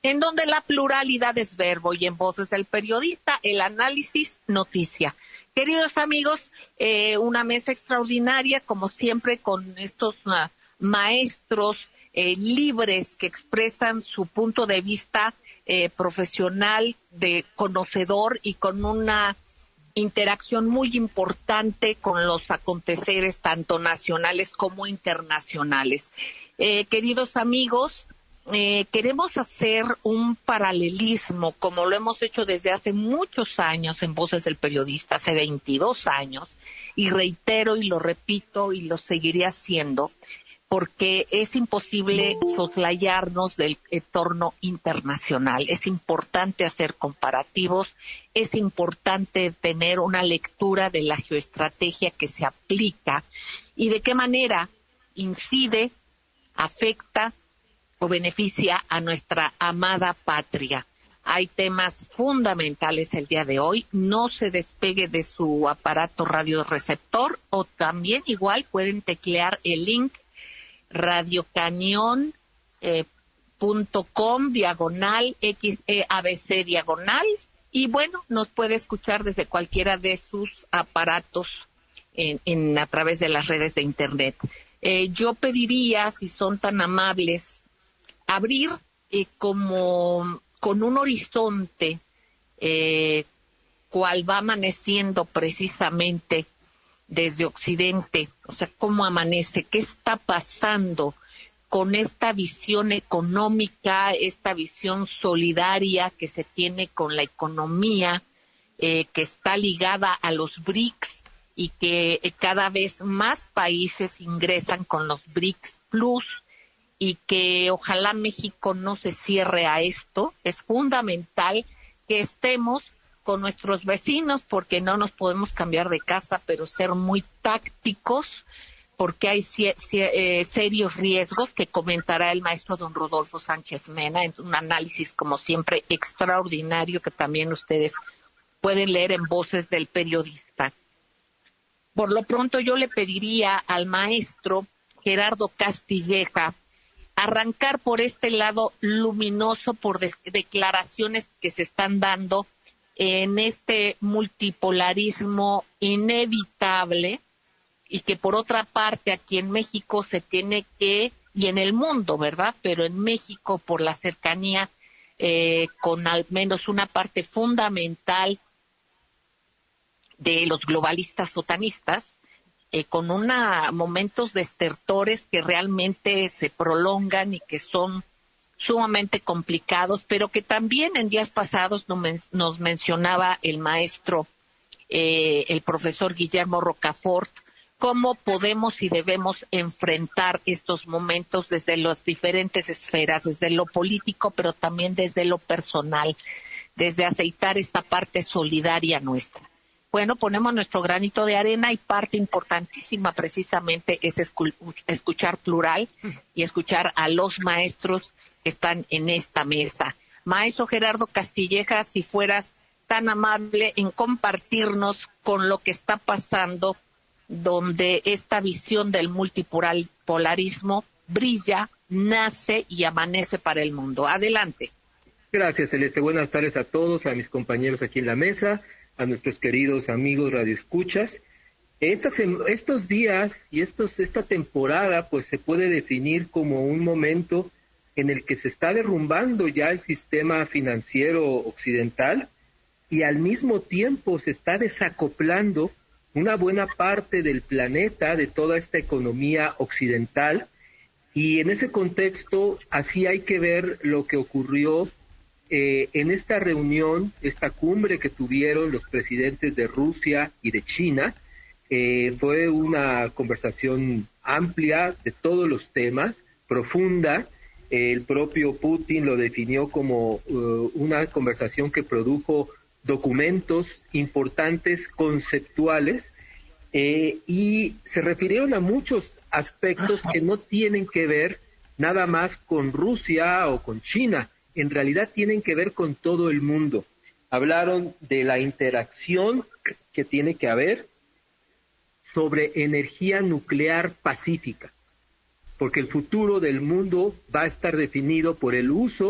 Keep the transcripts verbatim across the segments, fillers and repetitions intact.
en donde la pluralidad es verbo y en Voces del Periodista el análisis noticia. Queridos amigos, eh, una mesa extraordinaria, como siempre, con estos uh, maestros eh, libres que expresan su punto de vista eh, profesional, de conocedor y con una interacción muy importante con los aconteceres tanto nacionales como internacionales. Eh, queridos amigos, eh, queremos hacer un paralelismo, como lo hemos hecho desde hace muchos años en Voces del Periodista, hace veintidós años, y reitero y lo repito y lo seguiré haciendo, porque es imposible soslayarnos del entorno internacional. Es importante hacer comparativos, es importante tener una lectura de la geoestrategia que se aplica y de qué manera incide, afecta o beneficia a nuestra amada patria. Hay temas fundamentales el día de hoy. No se despegue de su aparato radioreceptor, o también igual pueden teclear el link radiocañón eh, punto com diagonal X E A B C diagonal, y bueno, nos puede escuchar desde cualquiera de sus aparatos en, en a través de las redes de internet. Eh, yo pediría, si son tan amables, abrir eh, como con un horizonte eh, cual va amaneciendo precisamente desde Occidente, o sea, cómo amanece, qué está pasando con esta visión económica, esta visión solidaria que se tiene con la economía, eh, que está ligada a los B R I C S y que eh, cada vez más países ingresan con los B R I C S Plus, y que ojalá México no se cierre a esto. Es fundamental que estemos con nuestros vecinos, porque no nos podemos cambiar de casa, pero ser muy tácticos, porque hay c- c- eh, serios riesgos que comentará el maestro don Rodolfo Sánchez Mena en un análisis, como siempre, extraordinario, que también ustedes pueden leer en Voces del Periodista. Por lo pronto, yo le pediría al maestro Gerardo Castilleja arrancar por este lado luminoso, por des- declaraciones que se están dando en este multipolarismo inevitable, y que por otra parte aquí en México se tiene que, y en el mundo, ¿verdad? Pero en México, por la cercanía eh, con al menos una parte fundamental de los globalistas sotanistas, eh, con una momentos destertores que realmente se prolongan y que son sumamente complicados, pero que también en días pasados nos, men- nos mencionaba el maestro, eh, el profesor Guillermo Rocafort, cómo podemos y debemos enfrentar estos momentos desde las diferentes esferas, desde lo político, pero también desde lo personal, desde aceitar esta parte solidaria nuestra. Bueno, ponemos nuestro granito de arena, y parte importantísima precisamente es escu- escuchar plural y escuchar a los maestros que están en esta mesa. Maestro Gerardo Castilleja, si fueras tan amable en compartirnos con lo que está pasando, donde esta visión del multipolarismo brilla, nace y amanece para el mundo. Adelante. Gracias, Celeste. Buenas tardes a todos, a mis compañeros aquí en la mesa, a nuestros queridos amigos radioescuchas. Estas, estos días y estos, esta temporada pues se puede definir como un momento en el que se está derrumbando ya el sistema financiero occidental, y al mismo tiempo se está desacoplando una buena parte del planeta de toda esta economía occidental. Y en ese contexto así hay que ver lo que ocurrió Eh, en esta reunión, esta cumbre que tuvieron los presidentes de Rusia y de China. Eh, fue una conversación amplia de todos los temas, profunda. Eh, el propio Putin lo definió como uh, una conversación que produjo documentos importantes, conceptuales, eh, y se refirieron a muchos aspectos que no tienen que ver nada más con Rusia o con China. En realidad tienen que ver con todo el mundo. Hablaron de la interacción que tiene que haber sobre energía nuclear pacífica, porque el futuro del mundo va a estar definido por el uso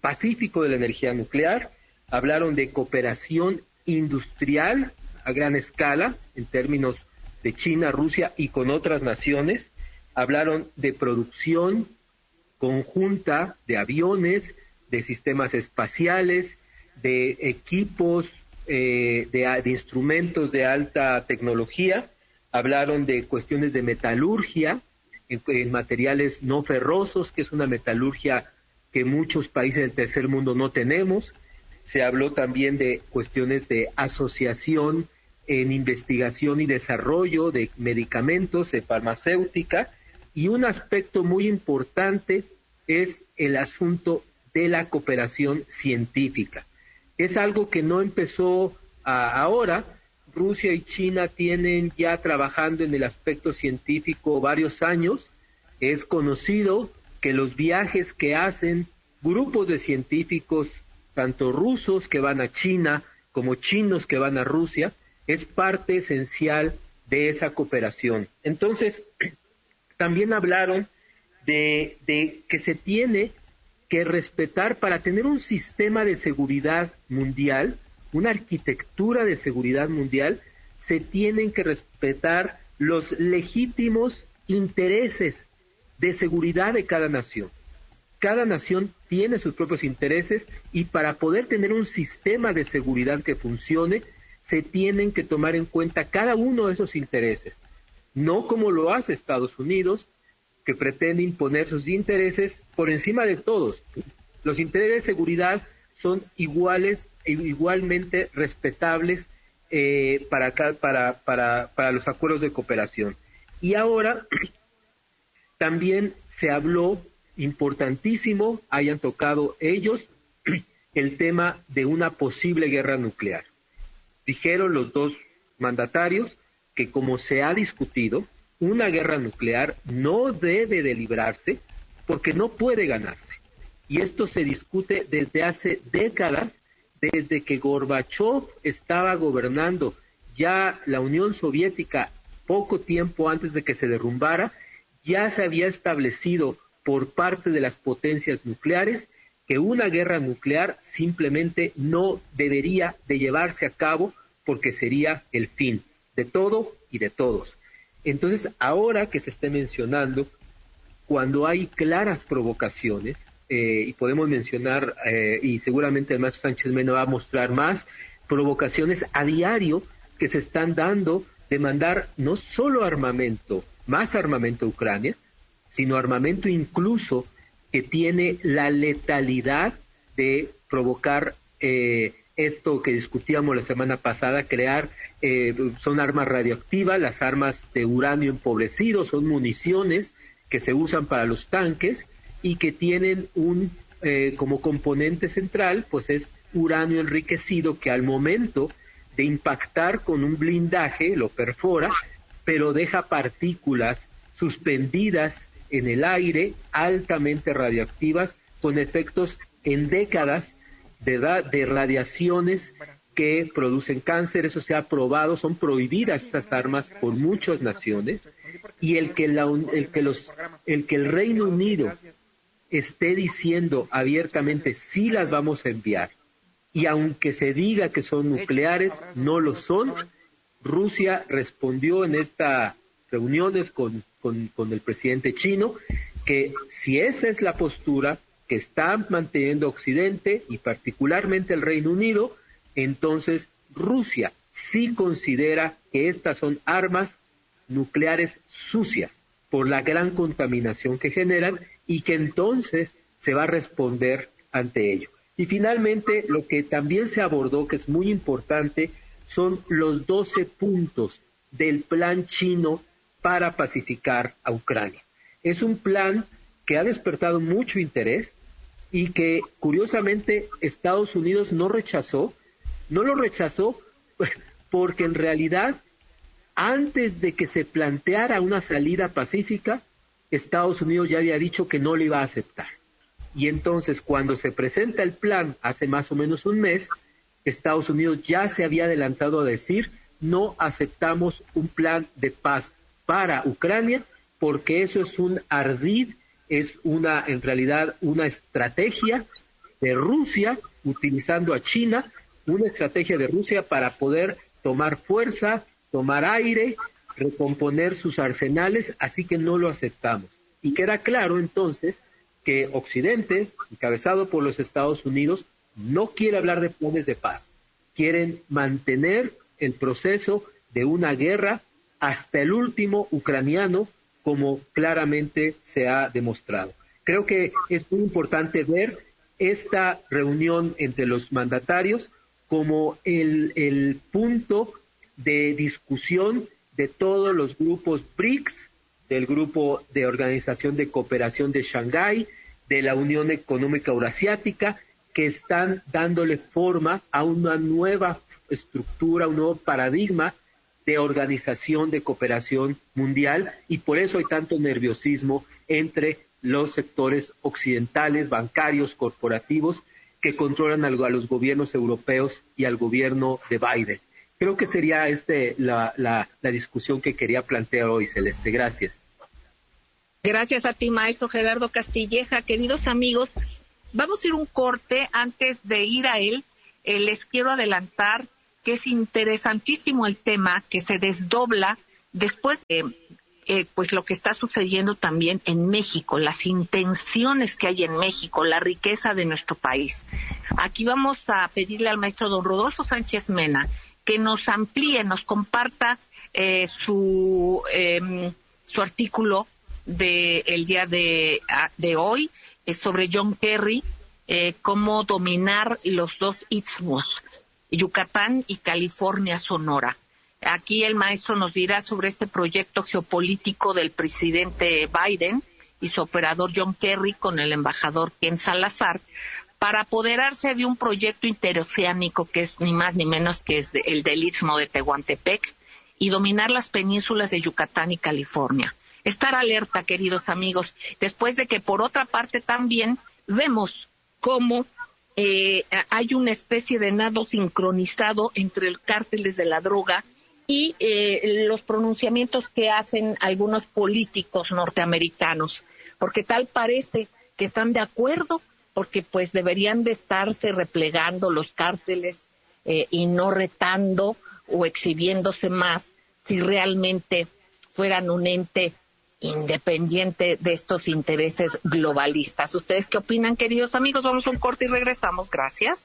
pacífico de la energía nuclear, hablaron de cooperación industrial a gran escala en términos de China, Rusia y con otras naciones, hablaron de producción conjunta de aviones, de sistemas espaciales, de equipos, eh, de, de instrumentos de alta tecnología, hablaron de cuestiones de metalurgia, en, en materiales no ferrosos, que es una metalurgia que muchos países del tercer mundo no tenemos. Se habló también de cuestiones de asociación en investigación y desarrollo de medicamentos, de farmacéutica, y un aspecto muy importante es el asunto de la cooperación científica. Es algo que no empezó a, ahora. Rusia y China tienen ya trabajando en el aspecto científico varios años. Es conocido que los viajes que hacen grupos de científicos, tanto rusos que van a China como chinos que van a Rusia, es parte esencial de esa cooperación. Entonces, también hablaron de, de que se tiene que respetar para tener un sistema de seguridad mundial, una arquitectura de seguridad mundial, se tienen que respetar los legítimos intereses de seguridad de cada nación. Cada nación tiene sus propios intereses y para poder tener un sistema de seguridad que funcione, se tienen que tomar en cuenta cada uno de esos intereses. No como lo hace Estados Unidos, que pretende imponer sus intereses por encima de todos. Los intereses de seguridad son iguales e igualmente respetables eh, para, para, para, para los acuerdos de cooperación. Y ahora también se habló, importantísimo, hayan tocado ellos, el tema de una posible guerra nuclear. Dijeron los dos mandatarios que como se ha discutido, una guerra nuclear no debe de librarse porque no puede ganarse. Y esto se discute desde hace décadas, desde que Gorbachov estaba gobernando ya la Unión Soviética, poco tiempo antes de que se derrumbara, ya se había establecido por parte de las potencias nucleares que una guerra nuclear simplemente no debería de llevarse a cabo porque sería el fin de todo y de todos. Entonces, ahora que se esté mencionando, cuando hay claras provocaciones, eh, y podemos mencionar, eh, y seguramente el maestro Sánchez Mena va a mostrar más, provocaciones a diario que se están dando de mandar no solo armamento, más armamento a Ucrania, sino armamento incluso que tiene la letalidad de provocar eh, esto que discutíamos la semana pasada, crear, eh, son armas radioactivas, las armas de uranio empobrecido, son municiones que se usan para los tanques y que tienen un, eh, como componente central, pues es uranio enriquecido que al momento de impactar con un blindaje lo perfora, pero deja partículas suspendidas en el aire, altamente radioactivas, con efectos en décadas de, de radiaciones que producen cáncer. Eso se ha probado, son prohibidas estas armas por muchas naciones, y el que, la, el, que los, el que el Reino Unido esté diciendo abiertamente sí las vamos a enviar, y aunque se diga que son nucleares, no lo son. Rusia respondió en estas reuniones con, con, con el presidente chino que si esa es la postura que está manteniendo Occidente y particularmente el Reino Unido, entonces Rusia sí considera que estas son armas nucleares sucias por la gran contaminación que generan y que entonces se va a responder ante ello. Y finalmente, lo que también se abordó, que es muy importante, son los doce puntos del plan chino para pacificar a Ucrania. Es un plan que ha despertado mucho interés y que, curiosamente, Estados Unidos no rechazó, no lo rechazó porque en realidad, antes de que se planteara una salida pacífica, Estados Unidos ya había dicho que no lo iba a aceptar. Y entonces, cuando se presenta el plan hace más o menos un mes, Estados Unidos ya se había adelantado a decir no aceptamos un plan de paz para Ucrania porque eso es un ardid, es una, en realidad, una estrategia de Rusia, utilizando a China, una estrategia de Rusia para poder tomar fuerza, tomar aire, recomponer sus arsenales, así que no lo aceptamos. Y queda claro entonces que Occidente, encabezado por los Estados Unidos, no quiere hablar de planes de paz. Quieren mantener el proceso de una guerra hasta el último ucraniano, como claramente se ha demostrado. Creo que es muy importante ver esta reunión entre los mandatarios como el, el punto de discusión de todos los grupos B R I C S, del Grupo de Organización de Cooperación de Shanghái, de la Unión Económica Eurasiática, que están dándole forma a una nueva estructura, un nuevo paradigma de organización de cooperación mundial, y por eso hay tanto nerviosismo entre los sectores occidentales, bancarios, corporativos, que controlan a los gobiernos europeos y al gobierno de Biden. Creo que sería este la, la, la discusión que quería plantear hoy, Celeste. Gracias. Gracias a ti, maestro Gerardo Castilleja. Queridos amigos, vamos a ir un corte. Antes de ir a él, eh, les quiero adelantar que es interesantísimo el tema que se desdobla después de eh, pues lo que está sucediendo también en México, las intenciones que hay en México, la riqueza de nuestro país. Aquí vamos a pedirle al maestro don Rodolfo Sánchez Mena que nos amplíe, nos comparta eh, su eh, su artículo de el día de, de hoy eh, sobre John Kerry, eh, cómo dominar los dos istmos, Yucatán y California Sonora. Aquí el maestro nos dirá sobre este proyecto geopolítico del presidente Biden y su operador John Kerry con el embajador Ken Salazar para apoderarse de un proyecto interoceánico que es ni más ni menos que es de, el del Istmo de Tehuantepec y dominar las penínsulas de Yucatán y California. Estar alerta, queridos amigos, después de que por otra parte también vemos cómo eh, hay una especie de nado sincronizado entre los cárteles de la droga y eh, los pronunciamientos que hacen algunos políticos norteamericanos, porque tal parece que están de acuerdo, porque pues deberían de estarse replegando los cárteles eh, y no retando o exhibiéndose más si realmente fueran un ente independiente de estos intereses globalistas. ¿Ustedes qué opinan, queridos amigos? Vamos a un corte y regresamos. Gracias.